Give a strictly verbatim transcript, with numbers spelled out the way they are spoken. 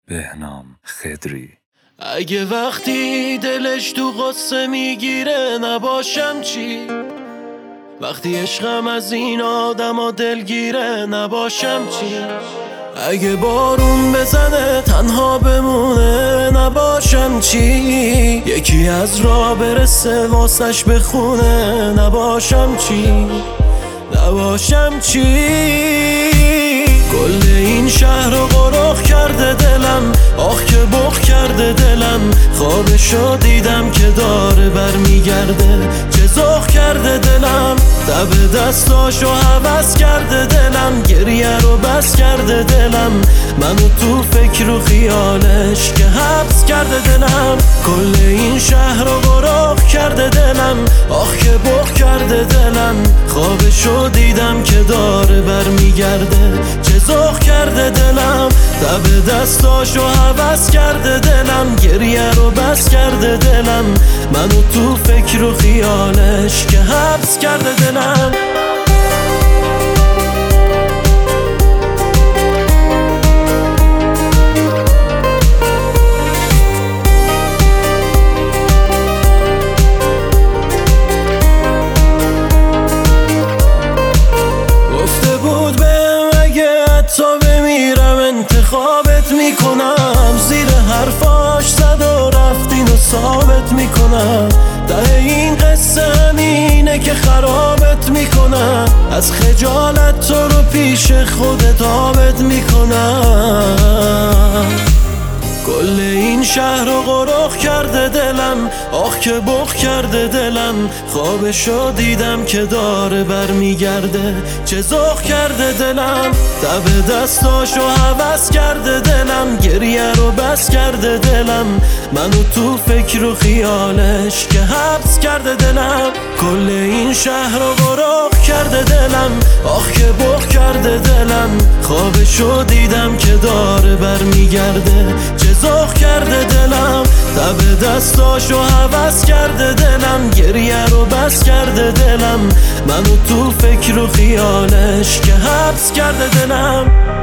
بهنام خضری. اگه وقتی دلش تو غصه میگیره نباشم چی؟ وقتی عشقم از این آدم دلگیره نباشم چی؟ اگه بارون بزنه تنها بمونه نباشم چی؟ یکی از راه برسه واسش بخونه نباشم چی؟ نباشم چی؟ کل این شهر رو غرق کرده دلم، آخ که بغ کرده دلم. خوابشو دیدم که داره برمیگرده، چه ذوق کرده دلم. تب دستاشو هوس کرده دلم، گریه رو بس کرده دلم. منو تو فکر و خیالش که حبس کرده دلم. کل این شهر رو غرق کرده دلم، آخ که بغ کرده دلم. خوابشو دیدم که داره برمیگرده، چه ذوق کرده دلم. تب دستاشو هوس کرده دلم، گریه رو بس کرده دلم. منو تو فکر و خیالش که حبس کرده دلم. تا بمیرم انتخابت میکنم، زیر حرفاش زد و رفت اینو ثابت میکنم. ته این قصه همینه که خرابت میکنم، از خجالت تو رو پیش خودت آبت میکنم. کل این شهر رو غرق کرده دلم، آخ که بغ کرده دلم. خوابشو دیدم که داره برمیگرده، چه ذوق کرده دلم. تب دستاشو هوس کرده دلم، گریه رو بس کرده دلم. منو تو فکر و خیالش که حبس کرده دلم. کل این شهر رو غرق کرده دلم، آخ که بغ کرده دلم. خوابشو دیدم که داره برمیگرده، چه ذوق کرده دلم. تب دستاشو هوس کرده دلم، گریه رو بس کرده دلم. منو تو فکر و خیالش که حبس کرده دلم.